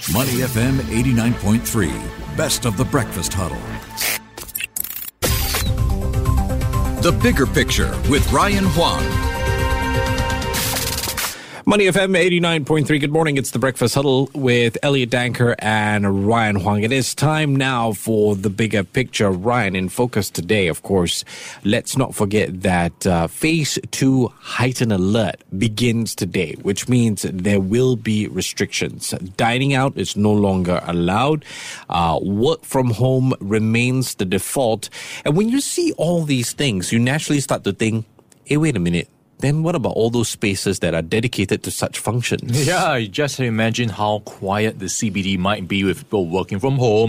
Money FM 89.3, best of the breakfast huddle. The Bigger Picture with Ryan Huang. Money FM 89.3. Good morning. It's the Breakfast Huddle with Elliot Danker and Ryan Huang. It is time now for the bigger picture. Ryan, in focus today, of course, let's not forget that Phase 2 heightened alert begins today, which means there will be restrictions. Dining out is no longer allowed. Work from home remains the default. And when you see all these things, you naturally start to think, hey, wait a minute. Then what about all those spaces that are dedicated to such functions? Yeah, just imagine how quiet the CBD might be with people working from home,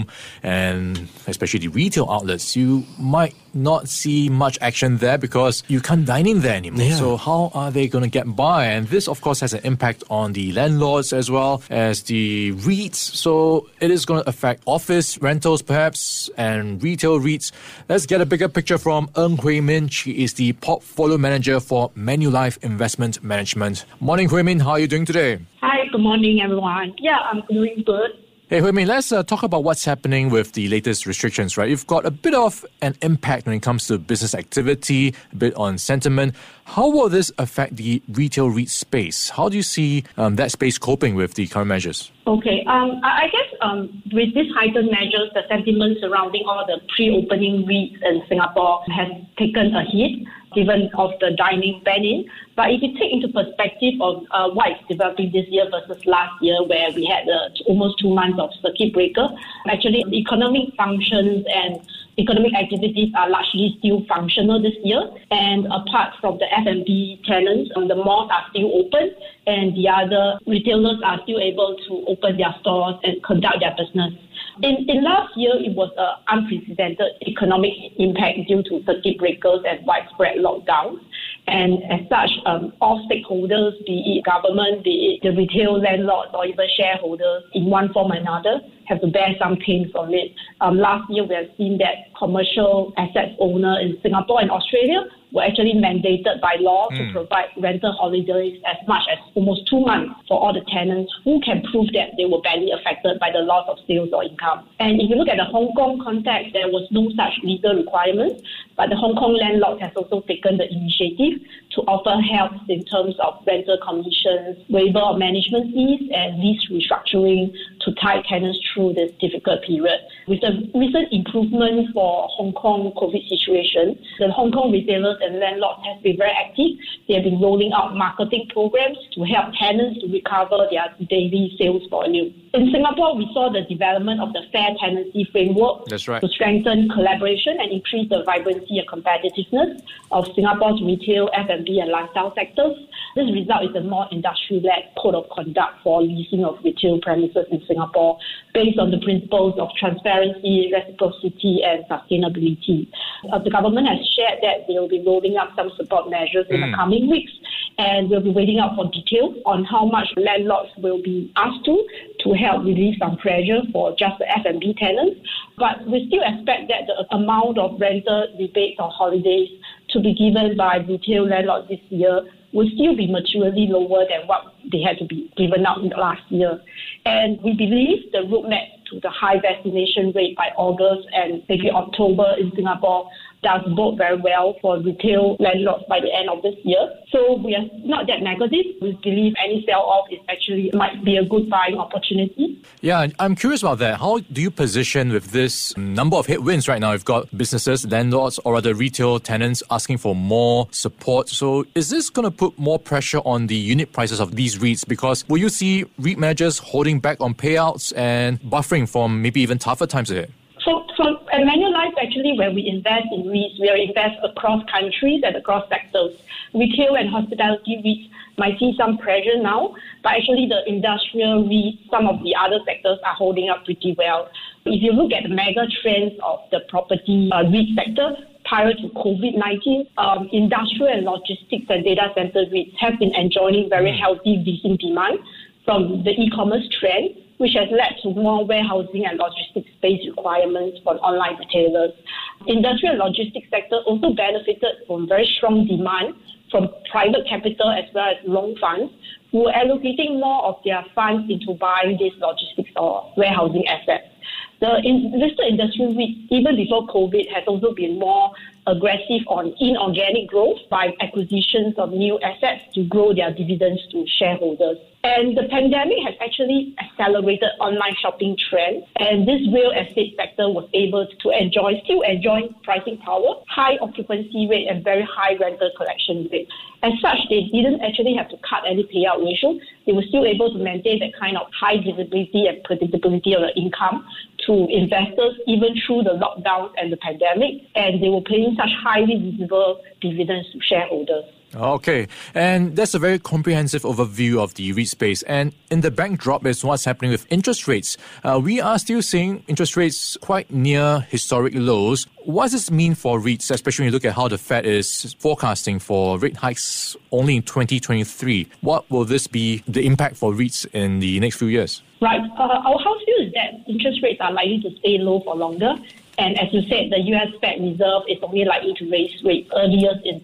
and especially the retail outlets. You might not see much action there because you can't dine in there anymore. Yeah. So how are they going to get by? And this, of course, has an impact on the landlords as well as the REITs. So it is going to affect office rentals perhaps and retail REITs. Let's get a bigger picture from Ng Hui Min. She is the portfolio manager for Manulife Investment Management. Morning, Hui Min. How are you doing today? Hi, good morning, everyone. Yeah, I'm doing good. Hey, Hui Min, let's talk about what's happening with the latest restrictions, right? You've got a bit of an impact when it comes to business activity, a bit on sentiment. How will this affect the retail REIT space? How do you see that space coping with the current measures? Okay, I guess with these heightened measures, the sentiment surrounding all the pre-opening REITs in Singapore has taken a hit, given of the dining ban-in. But if you take into perspective of what is developing this year versus last year, where we had almost 2 months of circuit breaker, actually economic functions and economic activities are largely still functional this year. And apart from the F&B tenants, the malls are still open, and the other retailers are still able to open their stores and conduct their business. In last year, it was an unprecedented economic impact due to circuit breakers and widespread lockdowns. And as such, all stakeholders, be it government, be it the retail landlords or even shareholders in one form or another, have to bear some pain from it. Last year, we have seen that commercial assets owners in Singapore and Australia were actually mandated by law to provide rental holidays as much as almost 2 months for all the tenants who can prove that they were badly affected by the loss of sales or income. And if you look at the Hong Kong context, there was no such legal requirement, but the Hong Kong landlord has also taken the initiative to offer help in terms of rental commissions, waiver of management fees, and lease restructuring to tide tenants through this difficult period. With the recent improvement for Hong Kong COVID situation, the Hong Kong retailers and landlords have been very active. They have been rolling out marketing programs to help tenants to recover their daily sales volume. In Singapore, we saw the development of the Fair Tenancy Framework to strengthen collaboration and increase the vibrancy and competitiveness of Singapore's retail, F&B and lifestyle sectors. This result is a more industry-led code of conduct for leasing of retail premises in Singapore based on the principles of transparency, reciprocity and sustainability. The government has shared that they will be rolling out some support measures in the coming weeks, and we'll be waiting out for details on how much landlords will be asked to help relieve some pressure for just the F&B tenants. But we still expect that the amount of rental rebates or holidays to be given by retail landlords this year will still be materially lower than what they had to be given out in the last year. And we believe the roadmap to the high vaccination rate by August and maybe October in Singapore does bode very well for retail landlords by the end of this year. So we are not that negative. We believe any sell-off is actually might be a good buying opportunity. Yeah, I'm curious about that. How do you position with this number of headwinds right now? You've got businesses, landlords, or other retail tenants asking for more support. So is this going to put more pressure on the unit prices of these REITs? Because will you see REIT managers holding back on payouts and buffering from maybe even tougher times ahead? So at Manulife, actually, when we invest in REITs, we invest across countries and across sectors. Retail and hospitality REITs might see some pressure now, but actually the industrial REITs, some of the other sectors are holding up pretty well. If you look at the mega trends of the property REIT sector, prior to COVID-19, industrial and logistics and data center REITs have been enjoying very healthy leasing demand from the e-commerce trend, which has led to more warehousing and logistics space requirements for online retailers. Industrial and logistics sector also benefited from very strong demand from private capital as well as loan funds who are allocating more of their funds into buying these logistics or warehousing assets. The listed industry REIT, even before COVID, has also been more aggressive on inorganic growth by acquisitions of new assets to grow their dividends to shareholders. And the pandemic has actually accelerated online shopping trends, and this real estate sector was able to still enjoy pricing power, high occupancy rate, and very high rental collection rate. As such, they didn't actually have to cut any payout ratio. They were still able to maintain that kind of high visibility and predictability of the income to investors even through the lockdowns and the pandemic, and they were paying such highly visible dividends to shareholders. Okay, and that's a very comprehensive overview of the REIT space. And in the backdrop is what's happening with interest rates. We are still seeing interest rates quite near historic lows. What does this mean for REITs, especially when you look at how the Fed is forecasting for rate hikes only in 2023? What will this be the impact for REITs in the next few years? Right. Our house view is that interest rates are likely to stay low for longer. And as you said, the US Fed Reserve is only likely to raise rates earliest in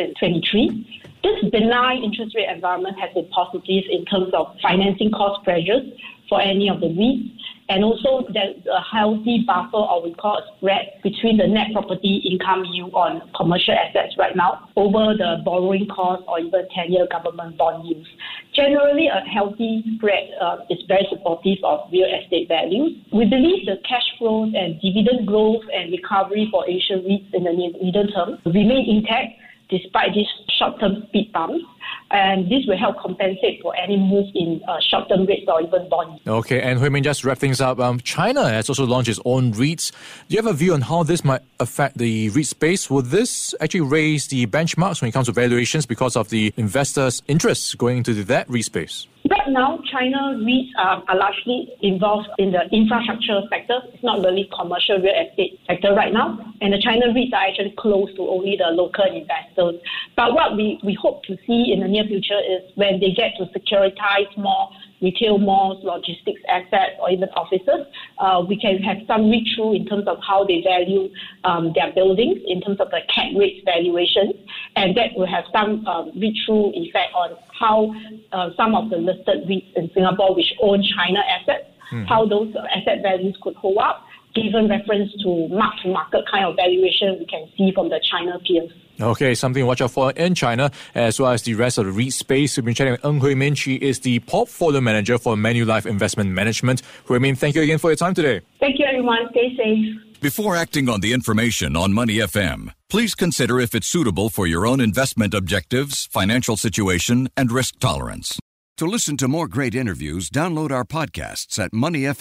2023. This benign interest rate environment has been positive in terms of financing cost pressures for any of the REITs. And also there's a healthy buffer, or we call a spread, between the net property income yield on commercial assets right now over the borrowing cost or even 10-year government bond yields. Generally, a healthy spread is very supportive of real estate values. We believe the cash flows and dividend growth and recovery for Asian REITs in the medium term remain intact despite these short-term speed bumps. And this will help compensate for any move in short-term rates or even bonds. Okay, and Hui Min, just to wrap things up, China has also launched its own REITs. Do you have a view on how this might affect the REIT space? Will this actually raise the benchmarks when it comes to valuations because of the investors' interests going into that REIT space? Right now, China REITs are largely involved in the infrastructure sector. It's not really commercial real estate sector right now. And the China REITs are actually close to only the local investors. But what we hope to see in the near future is when they get to securitize more retail malls, logistics assets, or even offices, we can have some read-through in terms of how they value their buildings, in terms of the cap rate valuation, and that will have some read-through effect on how some of the listed REITs in Singapore which own China assets, how those asset values could hold up, given reference to mark-to-market kind of valuation we can see from the China peers. Okay, something to watch out for in China, as well as the rest of the REIT space. We've been chatting with Ng Hui Min. She is the Portfolio Manager for Manulife Investment Management. Hui Min, thank you again for your time today. Thank you, everyone. Stay safe. Before acting on the information on Money FM, please consider if it's suitable for your own investment objectives, financial situation, and risk tolerance. To listen to more great interviews, download our podcasts at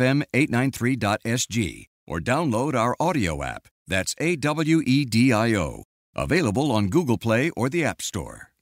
moneyfm893.sg or download our audio app. That's AWEDIO. Available on Google Play or the App Store.